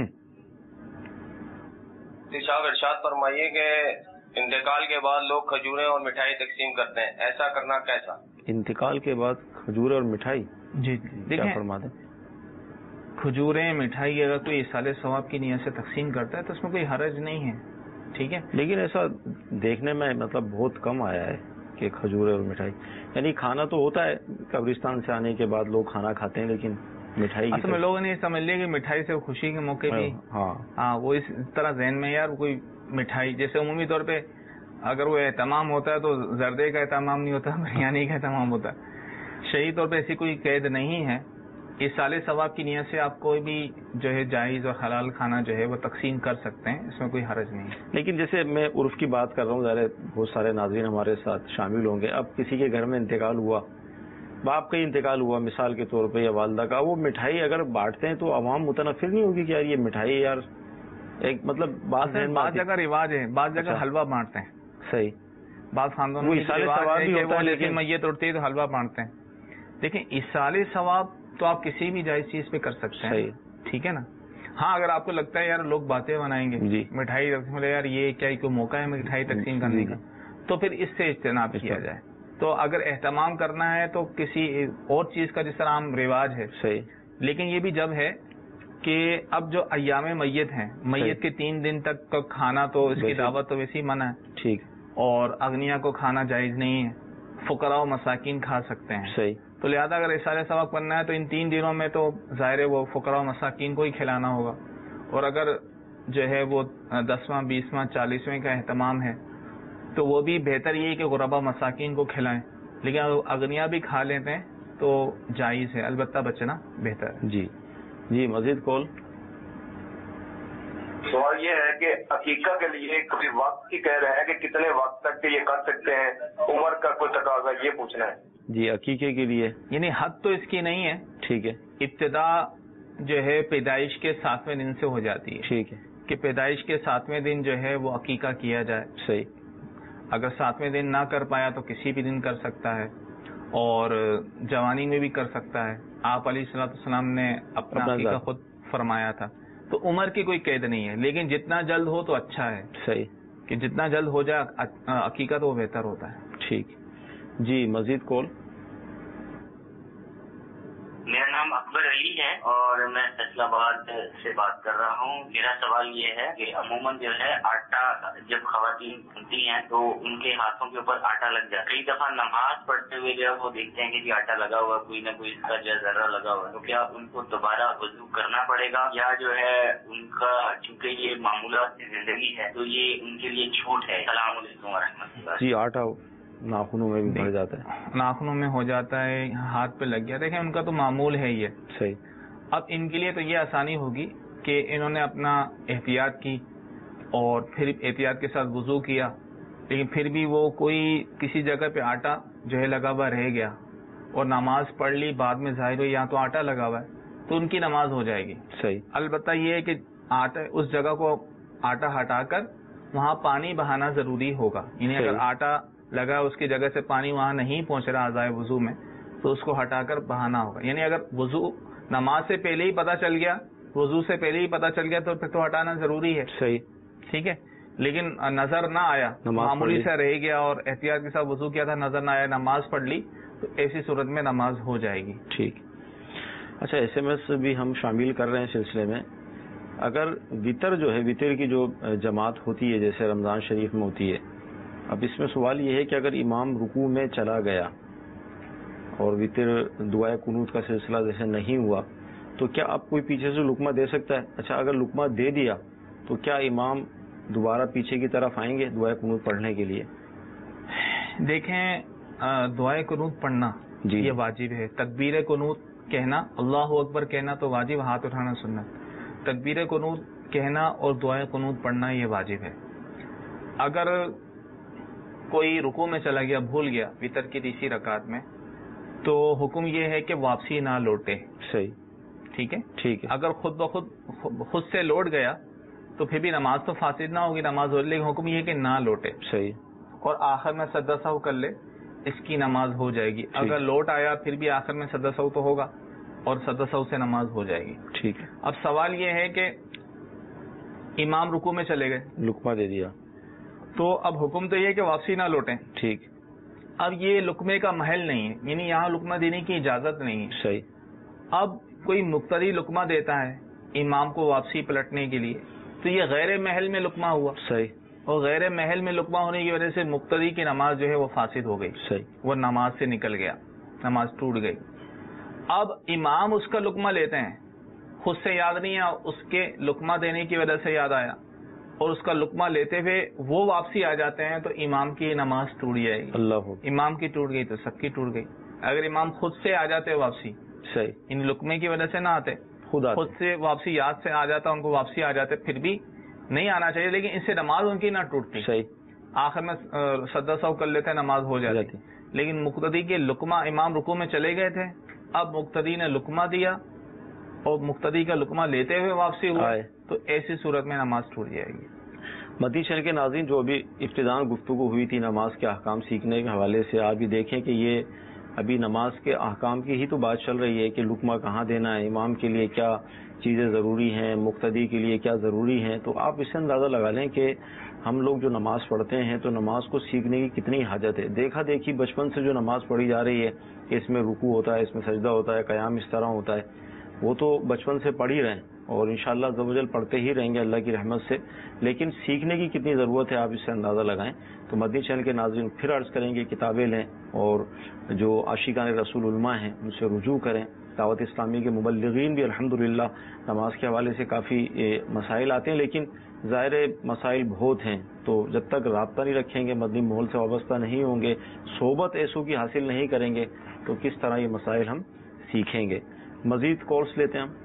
صاحب ارشاد فرمائیے کہ انتقال کے بعد لوگ کھجوریں اور مٹھائی تقسیم کرتے ہیں، ایسا کرنا کیسا؟ انتقال کے بعد کھجوریں اور مٹھائی؟ جی کیا فرما دیں؟ کھجوریں مٹھائی اگر کوئی اصال ثواب کی نیت سے تقسیم کرتا ہے تو اس میں کوئی حرج نہیں ہے، ٹھیک ہے. لیکن ایسا دیکھنے میں مطلب بہت کم آیا ہے کہ کھجوریں اور مٹھائی، یعنی کھانا تو ہوتا ہے قبرستان سے آنے کے بعد لوگ کھانا کھاتے ہیں، لیکن مٹھائی اصل میں لوگوں نے یہ سمجھ لیا کہ مٹھائی سے خوشی کے موقع بھی ہاں ہاں وہ اس طرح ذہن میں یار کوئی مٹھائی، جیسے عمومی طور پہ اگر وہ اہتمام ہوتا ہے تو زردے کا اہتمام نہیں ہوتا، بریانی کا اہتمام ہوتا ہے. شرعی طور پہ ایسی کوئی قید نہیں ہے. اصال ثواب کی نیت سے آپ کوئی بھی جو ہے جائز اور حلال کھانا جو ہے وہ تقسیم کر سکتے ہیں، اس میں کوئی حرج نہیں ہے. لیکن جیسے میں عرف کی بات کر رہا ہوں، ظاہر بہت سارے ناظرین ہمارے ساتھ شامل ہوں گے. اب کسی کے گھر میں انتقال ہوا، باپ کا ہی انتقال ہوا مثال کے طور پہ یا والدہ کا، وہ مٹھائی اگر بانٹتے ہیں تو عوام متنفر نہیں ہوگی کہ یار یہ مٹھائی یار ایک مطلب بعض بعض جگہ رواج ہے، بعض جگہ حلوہ بانٹتے ہیں. صحیح. بعض خاندانوں میں رواج ہے کہ وہ لیکن میت اٹھتی ہے تو حلوہ بانٹتے ہیں. دیکھیں اصال ثواب تو آپ کسی بھی جائز چیز پہ کر سکتے ہیں، ٹھیک ہے نا. ہاں اگر آپ کو لگتا ہے یار لوگ باتیں بنائیں گے، جی مٹھائی یار یہ کیا کوئی موقع ہے مٹھائی تقسیم کرنے کا، تو پھر اس سے اجتناب کیا جائے. تو اگر اہتمام کرنا ہے تو کسی اور چیز کا جس طرح عام رواج ہے صحیح. لیکن یہ بھی جب ہے کہ اب جو ایام میت ہیں، میت کے تین دن تک کا کھانا تو اس کی دعوت تو ویسی منع ہے، ٹھیک، اور اغنیا کو کھانا جائز نہیں ہے، فقراء و مساکین کھا سکتے ہیں، صحیح. تو لہذا اگر اصال ثواب کرنا ہے تو ان تین دنوں میں تو ظاہر ہے وہ فقراء و مساکین کو ہی کھلانا ہوگا. اور اگر جو ہے وہ دسواں بیسواں چالیسویں کا اہتمام ہے تو وہ بھی بہتر یہ ہے کہ غربا مساکین کو کھلائیں. لیکن اگر اغنیا بھی کھا لیتے ہیں تو جائز ہے، البتہ بچنا بہتر ہے. جی جی مزید کال. سوال یہ ہے کہ عقیقہ کے لیے کوئی وقت کی کہہ رہے ہیں کہ کتنے وقت تک یہ کر سکتے ہیں، عمر کا کوئی تقاضا، یہ پوچھنا ہے. جی عقیقے کے لیے یعنی حد تو اس کی نہیں ہے، ٹھیک ہے. ابتدا جو ہے پیدائش کے ساتویں دن سے ہو جاتی ہے، ٹھیک ہے، کہ پیدائش کے ساتویں دن جو ہے وہ عقیقہ کیا جائے، صحیح. اگر ساتویں دن نہ کر پایا تو کسی بھی دن کر سکتا ہے. اور جوانی میں بھی کر سکتا ہے. آپ علیہ الصلوۃ والسلام نے اپنا عقیقہ خود فرمایا تھا. تو عمر کی کوئی قید نہیں ہے، لیکن جتنا جلد ہو تو اچھا ہے. صحیح کہ جتنا جلد ہو جائے عقیقہ تو وہ بہتر ہوتا ہے. ٹھیک جی. مزید کال. میرا نام اکبر علی ہے اور میں فیصل آباد سے بات کر رہا ہوں. میرا سوال یہ ہے کہ عموماً جو ہے آٹا جب خواتین بنتی ہیں تو ان کے ہاتھوں کے اوپر آٹا لگ جاتا ہے. کئی دفعہ نماز پڑھتے ہوئے جو ہے وہ دیکھتے ہیں کہ جی آٹا لگا ہوا، کوئی نہ کوئی اس کا جو ہے ذرہ لگا ہوا ہے. تو کیا ان کو دوبارہ وضو کرنا پڑے گا یا جو ہے ان کا، چونکہ یہ معمولات کی زندگی ہے تو یہ ان کے لیے چھوٹ ہے؟ السلام علیکم و رحمۃ اللہ. جی آٹا ناخنوں میں بھی بڑھ جاتا ہے، ناخنوں میں ہو جاتا ہے، ہاتھ پہ لگ گیا. دیکھیں ان کا تو معمول ہے یہ. صحیح. اب ان کے لیے تو یہ آسانی ہوگی کہ انہوں نے اپنا احتیاط کی اور پھر احتیاط کے ساتھ وضو کیا، لیکن پھر بھی وہ کوئی کسی جگہ پہ آٹا جو ہے لگا ہوا رہ گیا اور نماز پڑھ لی، بعد میں ظاہر ہوئی یہاں تو آٹا لگا ہوا ہے، تو ان کی نماز ہو جائے گی. صحیح. البتہ یہ ہے کہ آٹا اس جگہ کو آٹا ہٹا کر وہاں پانی بہانا ضروری ہوگا. یعنی اگر آٹا لگا اس کی جگہ سے پانی وہاں نہیں پہنچ رہا اعضائے وضو میں تو اس کو ہٹا کر بہانا ہوگا. یعنی اگر وضو نماز سے پہلے ہی پتہ چل گیا، وضو سے پہلے ہی پتہ چل گیا تو پھر تو ہٹانا ضروری ہے. صحیح. ٹھیک ہے. لیکن نظر نہ آیا، معمولی سے رہ گیا اور احتیاط کے ساتھ وضو کیا تھا، نظر نہ آیا، نماز پڑھ لی، تو ایسی صورت میں نماز ہو جائے گی. ٹھیک. اچھا ایس ایم ایس بھی ہم شامل کر رہے ہیں سلسلے میں. اگر وطر جو ہے، وطر کی جو جماعت ہوتی ہے جیسے رمضان شریف میں ہوتی ہے، اب اس میں سوال یہ ہے کہ اگر امام رکوع میں چلا گیا اور وطر دعائے قنوت کا سلسلہ جیسے نہیں ہوا تو کیا اب کوئی پیچھے سے لقمہ دے سکتا ہے؟ اچھا اگر لقمہ دے دیا تو کیا امام دوبارہ پیچھے کی طرف آئیں گے دعائے قنوت پڑھنے کے لیے؟ دیکھیں دعائے قنوت پڑھنا جی یہ واجب ہے. تکبیر قنوت کہنا، اللہ اکبر کہنا تو واجب، ہاتھ اٹھانا سنت. تکبیر قنوت کہنا اور دعائے قنوت پڑھنا یہ واجب ہے. اگر کوئی رکوع میں چلا گیا، بھول گیا وطر کی تیسری رکعت میں، تو حکم یہ ہے کہ واپسی نہ لوٹے. صحیح. ٹھیک ہے. ٹھیک ہے. اگر خود بخود خود سے لوٹ گیا تو پھر بھی نماز تو فاسد نہ ہوگی، نماز ہو، لیکن حکم یہ ہے کہ نہ لوٹے. صحیح. اور آخر میں سجدہ سہو کر لے، اس کی نماز ہو جائے گی. اگر لوٹ آیا پھر بھی آخر میں سجدہ سہو تو ہوگا اور سجدہ سہو سے نماز ہو جائے گی. ٹھیک ہے. اب سوال یہ ہے کہ امام رکوع میں چلے گئے، لقمہ دے دیا، تو اب حکم تو یہ ہے کہ واپسی نہ لوٹیں. ٹھیک. اب یہ لقمے کا محل نہیں ہے، یعنی یہاں لقمہ دینے کی اجازت نہیں ہے. صحیح. اب کوئی مقتدی لقمہ دیتا ہے امام کو واپسی پلٹنے کے لیے تو یہ غیر محل میں لقمہ ہوا. صحیح. اور غیر محل میں لقمہ ہونے کی وجہ سے مقتدی کی نماز جو ہے وہ فاسد ہو گئی. صحیح. وہ وہ نماز سے نکل گیا، نماز ٹوٹ گئی. اب امام اس کا لقمہ لیتے ہیں، خود سے یاد نہیں آیا، اس کے لقمہ دینے کی وجہ سے یاد آیا اور اس کا لقمہ لیتے ہوئے وہ واپسی آ جاتے ہیں تو امام کی نماز ٹوٹ جائے گی. اللہ. امام کی ٹوٹ گئی تو سب کی ٹوٹ گئی. اگر امام خود سے آ جاتے واپسی، صحیح، ان لقمے کی وجہ سے نہ آتے، خود خود سے واپسی یاد سے آ جاتا، ان کو واپسی آ جاتے، پھر بھی نہیں آنا چاہیے، لیکن اس سے نماز ان کی نہ ٹوٹتی. صحیح. آخر میں سجدہ سہو کر لیتے ہیں، نماز ہو جاتی. لیکن مقتدی کے لقمہ، امام رکوع میں چلے گئے تھے، اب مقتدی نے لقمہ دیا اور مقتدی کا لقمہ لیتے ہوئے واپسی ہوا تو ایسی صورت میں نماز ٹوٹ جائے گی. مدنی چینل کے ناظرین، جو ابھی ابتدان گفتگو ہوئی تھی نماز کے احکام سیکھنے کے حوالے سے، آپ بھی دیکھیں کہ یہ ابھی نماز کے احکام کی ہی تو بات چل رہی ہے کہ لقمہ کہاں دینا ہے، امام کے لیے کیا چیزیں ضروری ہیں، مقتدی کے لیے کیا ضروری ہیں. تو آپ اس سے اندازہ لگا لیں کہ ہم لوگ جو نماز پڑھتے ہیں تو نماز کو سیکھنے کی کتنی حاجت ہے. دیکھا دیکھی بچپن سے جو نماز پڑھی جا رہی ہے کہ اس میں رکوع ہوتا ہے، اس میں سجدہ ہوتا ہے، قیام اس طرح ہوتا ہے، وہ تو بچپن سے پڑھ ہی رہے ہیں اور انشاءاللہ عز و جل پڑھتے ہی رہیں گے اللہ کی رحمت سے. لیکن سیکھنے کی کتنی ضرورت ہے آپ اس سے اندازہ لگائیں. تو مدنی چینل کے ناظرین پھر عرض کریں گے کتابیں لیں اور جو عاشقان رسول علماء ہیں ان سے رجوع کریں. دعوت اسلامی کے مبلغین بھی الحمدللہ نماز کے حوالے سے کافی مسائل آتے ہیں، لیکن ظاہر مسائل بہت ہیں، تو جب تک رابطہ نہیں رکھیں گے، مدنی ماحول سے وابستہ نہیں ہوں گے، صحبت ایسوں کی حاصل نہیں کریں گے تو کس طرح یہ مسائل ہم سیکھیں گے. مزید کورس لیتے ہیں ہم.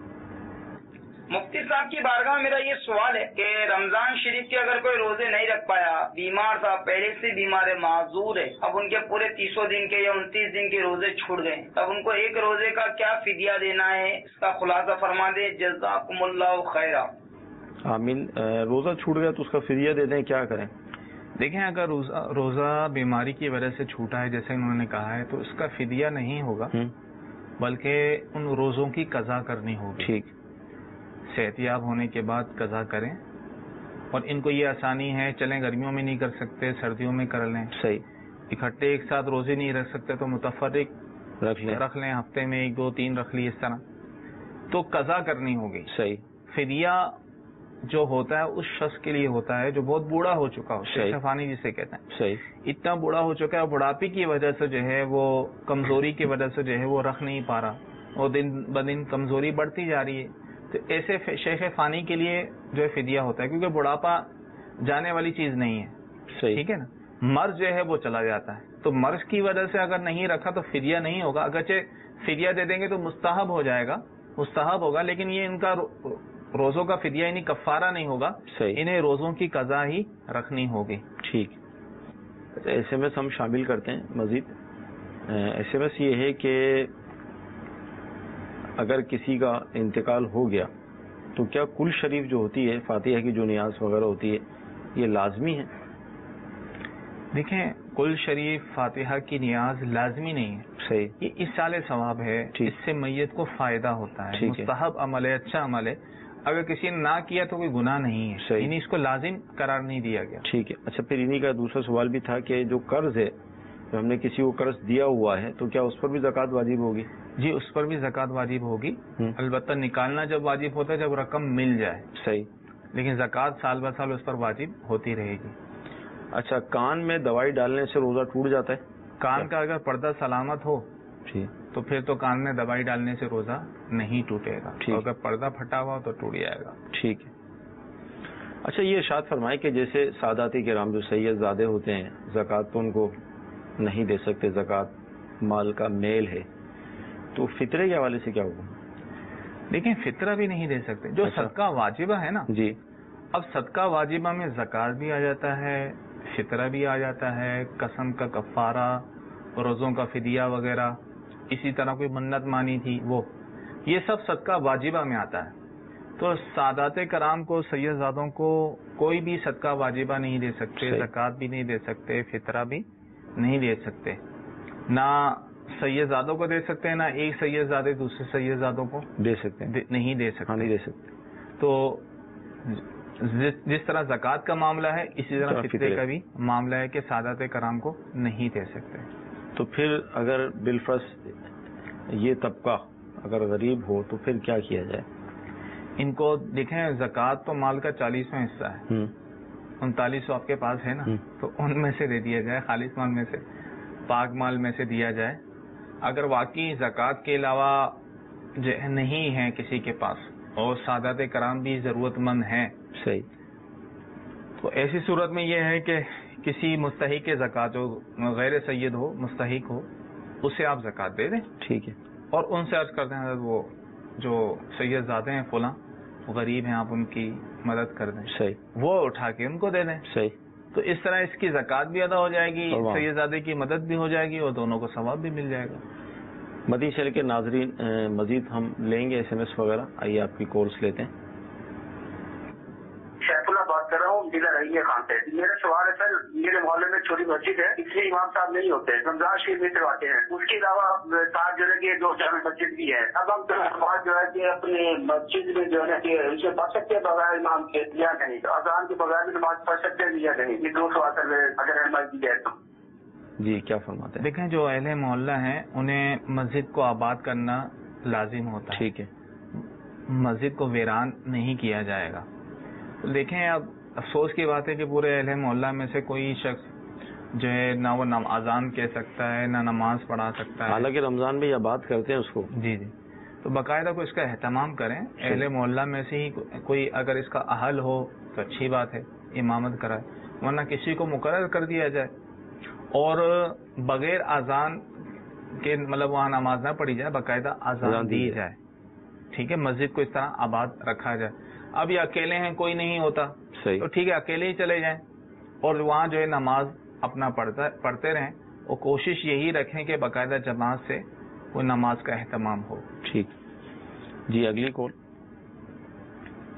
مفتی صاحب کی بارگاہ میں میرا یہ سوال ہے کہ رمضان شریف کے اگر کوئی روزے نہیں رکھ پایا، بیمار تھا، پہلے سے بیمار ہے، معذور ہے، اب ان کے پورے تیسوں دن کے یا انتیس دن کے روزے چھوٹ گئے، اب ان کو ایک روزے کا کیا فدیہ دینا ہے، اس کا خلاصہ فرما دے، جزاکم اللہ خیرا. آمین. روزہ چھوٹ گیا تو اس کا فدیہ دے دیں، کیا کریں؟ دیکھیں اگر روزہ روزہ بیماری کی وجہ سے چھوٹا ہے جیسے انہوں نے کہا ہے تو اس کا فدیہ نہیں ہوگا بلکہ ان روزوں کی قضا کرنی ہوگی. ٹھیک. صحت یاب ہونے کے بعد قضا کریں. اور ان کو یہ آسانی ہے چلیں گرمیوں میں نہیں کر سکتے سردیوں میں کر لیں. صحیح. اکٹھے ایک ساتھ روزے نہیں رکھ سکتے تو متفرق رکھ لیں رکھ لیں ہفتے میں ایک دو تین رکھ لی اس طرح. تو قضا کرنی ہوگی. صحیح. فدیہ جو ہوتا ہے اس شخص کے لیے ہوتا ہے جو بہت بوڑھا ہو چکا ہو. صحیح. فانی جسے کہتے ہیں. صحیح. اتنا بوڑھا ہو چکا ہے بڑھاپے کی وجہ سے جو ہے وہ کمزوری کی وجہ سے جو ہے وہ رکھ نہیں پا رہا اور دن بدن کمزوری بڑھتی جا رہی ہے. تو ایسے شیخ فانی کے لیے جو ہے فدیہ ہوتا ہے کیونکہ بڑھاپا جانے والی چیز نہیں ہے. صحیح. ٹھیک ہے نا. مرض جو ہے وہ چلا جاتا ہے تو مرض کی وجہ سے اگر نہیں رکھا تو فدیہ نہیں ہوگا. اگرچہ فدیہ دے دیں گے تو مستحب ہو جائے گا مستحب ہوگا لیکن یہ ان کا روزوں کا فدیہ یعنی کفارہ نہیں ہوگا. صحیح. انہیں روزوں کی قضا ہی رکھنی ہوگی. ٹھیک. ایس ایم ایس ہم شامل کرتے ہیں مزید. ایس ایم ایس یہ ہے کہ اگر کسی کا انتقال ہو گیا تو کیا کل شریف جو ہوتی ہے فاتحہ کی جو نیاز وغیرہ ہوتی ہے یہ لازمی ہے؟ دیکھیں کل شریف فاتحہ کی نیاز لازمی نہیں ہے. صحیح. یہ اس سال ثواب ہے. اس سے میت کو فائدہ ہوتا ہے. مستحب عمل ہے اچھا عمل ہے. اگر کسی نے نہ کیا تو کوئی گناہ نہیں ہے. صحیح. یعنی اس کو لازم قرار نہیں دیا گیا. ٹھیک ہے. اچھا پھر انہی کا دوسرا سوال بھی تھا کہ جو قرض ہے جو ہم نے کسی کو قرض دیا ہوا ہے تو کیا اس پر بھی زکوٰۃ واجب ہوگی؟ جی اس پر بھی زکوٰۃ واجب ہوگی. البتہ نکالنا جب واجب ہوتا ہے جب رقم مل جائے. صحیح. لیکن زکوٰۃ سال بہ سال اس پر واجب ہوتی رہے گی. اچھا کان میں دوائی ڈالنے سے روزہ ٹوٹ جاتا ہے؟ کان کا اگر پردہ سلامت ہو ٹھیک تو پھر تو کان میں دوائی ڈالنے سے روزہ نہیں ٹوٹے گا. اگر پردہ پھٹا ہوا تو ٹوٹ جائے گا. ٹھیک ہے. اچھا یہ ارشاد فرمائے کہ جیسے ساداتی کرام جو سید زادے ہوتے ہیں زکوٰۃ تو ان کو نہیں دے سکتے زکوٰۃ مال کا میل ہے تو فطرے کے حوالے سے کیا ہوگا؟ دیکھیں فطرہ بھی نہیں دے سکتے. جو صدقہ واجبہ ہے نا جی اب صدقہ واجبہ میں زکوٰۃ بھی آ جاتا ہے فطرہ بھی آ جاتا ہے قسم کا کفارہ روزوں کا فدیہ وغیرہ اسی طرح کوئی منت مانی تھی وہ یہ سب صدقہ واجبہ میں آتا ہے. تو سادات کرام کو سید زادوں کو کوئی بھی صدقہ واجبہ نہیں دے سکتے زکوٰۃ بھی نہیں دے سکتے فطرہ بھی نہیں دے سکتے. نہ سید زادوں کو دے سکتے ہیں نہ ایک سید زادے دوسرے سید زادوں کو دے سکتے ہیں نہیں دے سکتے نہیں دے سکتے. تو جس طرح زکوٰۃ کا معاملہ ہے اسی طرح فطرے کا بھی معاملہ ہے کہ سادات کرام کو نہیں دے سکتے. تو پھر اگر بالفرض یہ طبقہ اگر غریب ہو تو پھر کیا کیا جائے؟ ان کو دیکھیں زکوٰۃ تو مال کا چالیسواں حصہ ہے انتالیس سو آپ کے پاس ہے نا تو ان میں سے دے دیا جائے خالص مال میں سے پاک مال میں سے دیا جائے. اگر واقعی زکوٰۃ کے علاوہ جو نہیں ہے کسی کے پاس اور سادات کرام بھی ضرورت مند ہیں صحیح تو ایسی صورت میں یہ ہے کہ کسی مستحق زکوٰۃ جو غیر سید ہو مستحق ہو اسے آپ زکوٰۃ دے دیں. ٹھیک ہے. اور ان سے عرض کرتے ہیں وہ جو سید زادے ہیں فلاں غریب ہیں آپ ان کی مدد کر دیں. صحیح. وہ اٹھا کے ان کو دے دیں. صحیح. تو اس طرح اس کی زکوٰۃ بھی ادا ہو جائے گی سید زادے کی مدد بھی ہو جائے گی اور دونوں کو ثواب بھی مل جائے گا. مدی شہر کے ناظرین مزید ہم لیں گے ایس ایم ایس وغیرہ. آئیے آپ کی کورس لیتے ہیں. شیخ اللہ بات کر رہا ہوں ضلع رحیہ خان سے. میرا سوال ہے سر میرے محلے میں چھوٹی مسجد ہے اس لیے امام صاحب نہیں ہوتے رمضان شریف میں کرواتے ہیں. اس کے علاوہ ساتھ جو ہے کہ دو چار مسجد بھی ہے. اب ہم سوال جو ہے کہ اپنے مسجد میں جو ہے نا کہ اسے پڑھ سکتے ہیں بغیر امام کے یا نہیں اذان کے بغیر بھی نماز پڑھ سکتے ہیں یا نہیں. یہ دو سوال سر اگر مسجد ہے تو جی کیا فرماتے ہیں؟ دیکھیں جو اہل محلہ ہیں انہیں مسجد کو آباد کرنا لازم ہوتا ہے. ٹھیک ہے. مسجد کو ویران نہیں کیا جائے گا. دیکھیں اب افسوس کی بات ہے کہ پورے اہل محلہ میں سے کوئی شخص جو ہے نہ وہ اذان کہہ سکتا ہے نہ نماز پڑھا سکتا ہے. حالانکہ رمضان میں یہ بات کرتے ہیں اس کو. جی جی تو باقاعدہ کو اس کا اہتمام کریں. اہل محلہ میں سے ہی کوئی اگر اس کا اہل ہو تو اچھی بات ہے امامت کرائے ورنہ کسی کو مقرر کر دیا جائے اور بغیر اذان کے مطلب وہاں نماز نہ پڑھی جائے باقاعدہ اذان دی جائے. ٹھیک ہے. مسجد کو اس طرح آباد رکھا جائے. اب یہ اکیلے ہیں کوئی نہیں ہوتا تو ٹھیک ہے اکیلے ہی چلے جائیں اور وہاں جو ہے نماز اپنا پڑھتا پڑھتے رہیں اور کوشش یہی رکھیں کہ باقاعدہ جماعت سے کوئی نماز کا اہتمام ہو. ٹھیک جی. اگلی کال.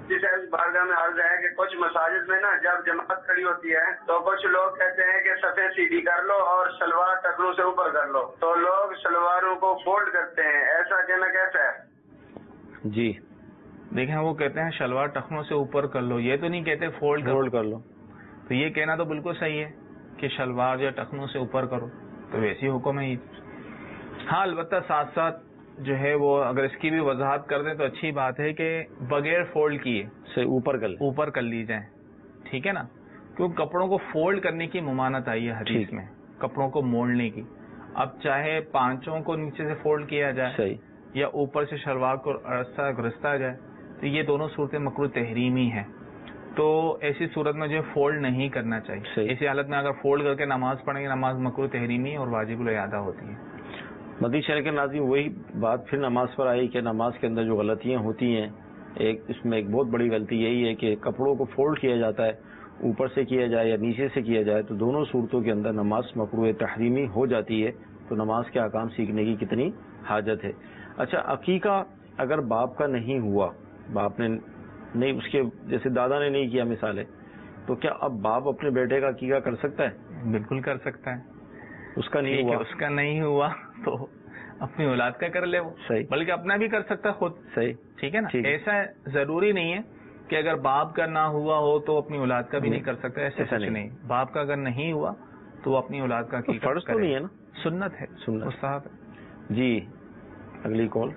جس بارگاہ میں عرض ہے کہ کچھ مساجد میں نا جب جماعت کھڑی ہوتی ہے تو کچھ لوگ کہتے ہیں کہ صفیں سیدھی کر لو اور شلوار ٹخنوں سے اوپر کر لو، تو لوگ شلواروں کو فولڈ کرتے ہیں، ایسا کہنا کیسا ہے؟ جی دیکھیں وہ کہتے ہیں شلوار ٹخنوں سے اوپر کر لو، یہ تو نہیں کہتے فولڈ فولڈ کر لو. تو یہ کہنا تو بالکل صحیح ہے کہ شلوار یا ٹخنوں سے اوپر کرو، تو ویسی حکم ہے. ہاں البتہ ساتھ ساتھ جو ہے وہ اگر اس کی بھی وضاحت کر دیں تو اچھی بات ہے کہ بغیر فولڈ کیے سے اوپر کر اوپر کر لی جائیں، ٹھیک ہے نا، کیونکہ کپڑوں کو فولڈ کرنے کی ممانت آئی ہے حدیث میں، کپڑوں کو موڑنے کی. اب چاہے پانچوں کو نیچے سے فولڈ کیا جائے صحیح یا اوپر سے شلوار کو رستا گرستا جائے، تو یہ دونوں صورتیں مکروہ تحریمی ہیں. تو ایسی صورت میں جو فولڈ نہیں کرنا چاہیے. ایسی حالت میں اگر فولڈ کر کے نماز پڑھیں گے نماز مکروہ تحریمی اور واجب الاعادہ ہوتی ہے. مدنی شہر کے ناظرین وہی بات پھر نماز پر آئی کہ نماز کے اندر جو غلطیاں ہوتی ہیں، ایک اس میں ایک بہت بڑی غلطی یہی ہے کہ کپڑوں کو فولڈ کیا جاتا ہے، اوپر سے کیا جائے یا نیچے سے کیا جائے، تو دونوں صورتوں کے اندر نماز مکروہ تحریمی ہو جاتی ہے. تو نماز کے احکام سیکھنے کی کتنی حاجت ہے. اچھا عقیقہ اگر باپ کا نہیں ہوا، باپ نے نہیں، اس کے جیسے دادا نے نہیں کیا مثال ہے، تو کیا اب باپ اپنے بیٹے کا عقیقہ کر سکتا ہے؟ بالکل کر سکتا ہے. اس کا نہیں ہوا اس کا نہیں ہوا تو اپنی اولاد کا کر لے وہ، صحیح، بلکہ اپنا بھی کر سکتا ہے خود. صحیح، ٹھیک ہے نا. ایسا ضروری نہیں ہے کہ اگر باپ کا نہ ہوا ہو تو اپنی اولاد کا بھی نہیں کر سکتا. ایسا کچھ نہیں. باپ کا اگر نہیں ہوا تو وہ اپنی اولاد کا عقیقہ فرض تو نہیں ہے نا، سنت ہے، سنت مستحب ہے. جی اگلی کال.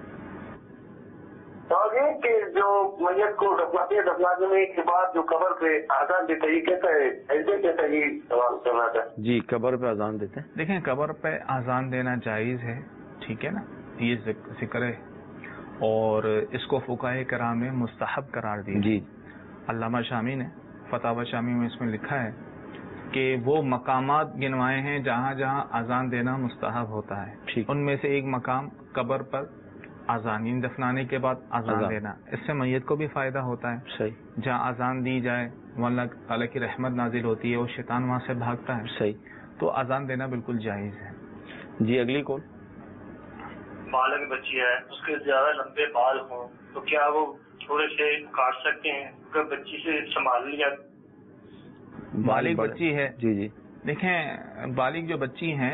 کہ جو میت کو دفناتے ہیں دفنانے کے بعد جو قبر پہ آزان دیتے ہی کہتا ہے ایسے کہتا ہی سوال کرنا تھا. جی قبر پہ آزان دیتے ہیں. دیکھیں قبر پہ آزان دینا جائز ہے، ٹھیک ہے نا، یہ ذکر ہے اور اس کو فقہاء کرام نے مستحب قرار دیا. جی علامہ شامی نے فتاوی شامی میں اس میں لکھا ہے کہ وہ مقامات گنوائے ہیں جہاں جہاں آزان دینا مستحب ہوتا ہے. ان میں سے ایک مقام قبر پر آزان، دفنانے کے بعد آزان دینا، اس سے میت کو بھی فائدہ ہوتا ہے. صحیح. جہاں آزان دی جائے وہاں اللہ کی رحمت نازل ہوتی ہے اور شیطان وہاں سے بھاگتا ہے. صحیح. تو آزان دینا بالکل جائز ہے. جی اگلی کون. بالغ بچی ہے، اس کے زیادہ لمبے بال ہوں تو کیا وہ تھوڑے سے کاٹ سکتے ہیں کہ بچی سے سنبھال لیا؟ بالغ بچی ہے، جی جی دیکھیں بالغ جو بچی ہیں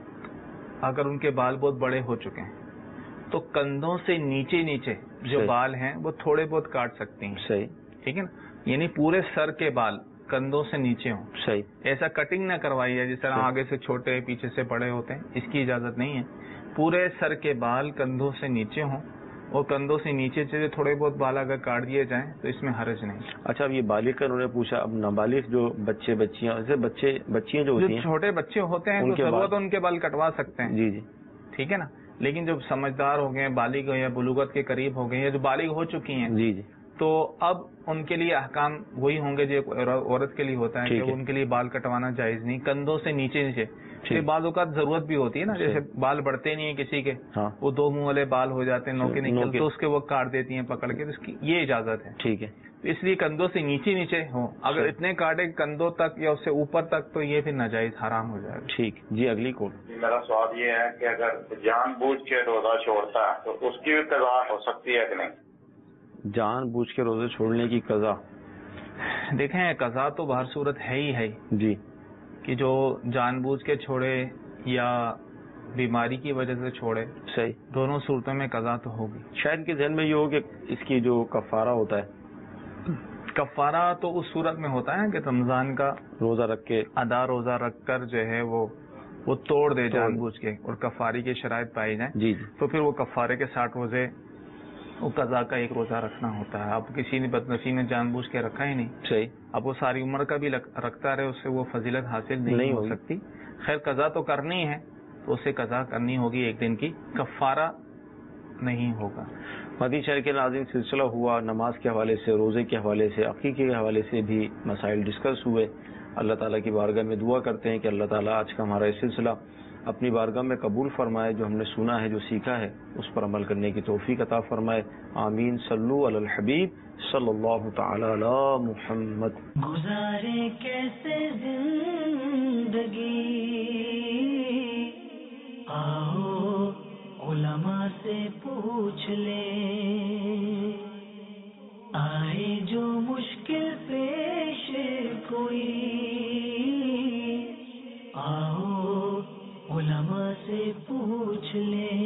اگر ان کے بال بہت بڑے ہو چکے ہیں تو کندھوں سے نیچے نیچے جو بال ہیں وہ تھوڑے بہت کاٹ سکتی ہیں. صحیح. ٹھیک ہے نا، یعنی پورے سر کے بال کندھوں سے نیچے ہوں. صحیح. ایسا کٹنگ نہ کروائی ہے جس طرح آگے سے چھوٹے پیچھے سے بڑے ہوتے ہیں، اس کی اجازت نہیں ہے. پورے سر کے بال کندھوں سے نیچے ہوں اور کندھوں سے نیچے سے تھوڑے بہت بال اگر کاٹ دیے جائیں تو اس میں حرج نہیں. اچھا اب یہ بالغ کا انہوں نے پوچھا، اب نابالغ جو بچے بچیاں ایسے بچے بچیاں جو ہوتی ہیں، چھوٹے بچے ہوتے ہیں تو ضرورت ان کے بال کٹوا سکتے ہیں. جی جی ٹھیک ہے نا. لیکن جب سمجھدار ہو گئے ہیں، بالغ ہو یا بلوغت کے قریب ہو گئے ہیں، جو بالغ ہو چکی ہیں، جی جی تو اب ان کے لیے احکام وہی ہوں گے جو عورت کے لیے ہوتا ہے کہ ان کے لیے بال کٹوانا جائز نہیں، کندھوں سے نیچے نیچے. پھر بعض اوقات ضرورت بھی ہوتی ہے نا، جیسے بال بڑھتے نہیں ہیں کسی کے، وہ دو منہ والے بال ہو جاتے ہیں، نوکے نکل تو اس کے وہ کاٹ دیتی ہیں پکڑ کے، تو اس کی یہ اجازت ہے. ٹھیک ہے. اس لیے کندھوں سے نیچے نیچے ہوں. اگر اتنے کاٹے کندھوں تک یا اس سے اوپر تک تو یہ پھر ناجائز حرام ہو جائے گا. ٹھیک. جی اگلی کون. میرا سوال یہ ہے کہ اگر جان بوجھ کے روزہ چھوڑتا ہے تو اس کی بھی قضا ہو سکتی ہے کہ نہیں؟ جان بوجھ کے روزے چھوڑنے کی قضا، دیکھیں قضا تو بہر صورت ہے ہی ہے جی، کہ جو جان بوجھ کے چھوڑے یا بیماری کی وجہ سے چھوڑے، صحیح، دونوں صورتوں میں قضا تو ہوگی. شاید کے ذہن میں یہ ہو کہ اس کی جو کفارہ ہوتا ہے، کفارہ تو اس صورت میں ہوتا ہے کہ رمضان کا روزہ رکھ کے ادا روزہ رکھ کر جو ہے وہ وہ توڑ دے جان بوجھ کے اور کفاری کی شرائط پائی جائیں، جی جی تو پھر وہ کفارے کے ساٹھ روزے وہ قضا کا ایک روزہ رکھنا ہوتا ہے. اب کسی نے بدنصیب نے جان بوجھ کے رکھا ہی نہیں، صحیح، اب وہ ساری عمر کا بھی رکھتا رہے، اس سے وہ فضیلت حاصل نہیں ہو سکتی. خیر قضا تو کرنی ہے تو اسے قضا کرنی ہوگی ایک دن کی، کفارہ نہیں ہوگا. مدنی شہر کے ناظرین سلسلہ ہوا نماز کے حوالے سے، روزے کے حوالے سے، عقیقے کے حوالے سے بھی مسائل ڈسکس ہوئے. اللہ تعالیٰ کی بارگاہ میں دعا کرتے ہیں کہ اللہ تعالیٰ آج کا ہمارا یہ سلسلہ اپنی بارگاہ میں قبول فرمائے، جو ہم نے سنا ہے، جو سیکھا ہے، اس پر عمل کرنے کی توفیق عطا فرمائے. آمین. صلو علی الحبیب صلی اللہ تعالی علی محمد. گزارے کیسے زندگی، آؤ علماء سے پوچھ لیں. آئے جو مشکل پیش کوئی آؤ علماء سے پوچھ لیں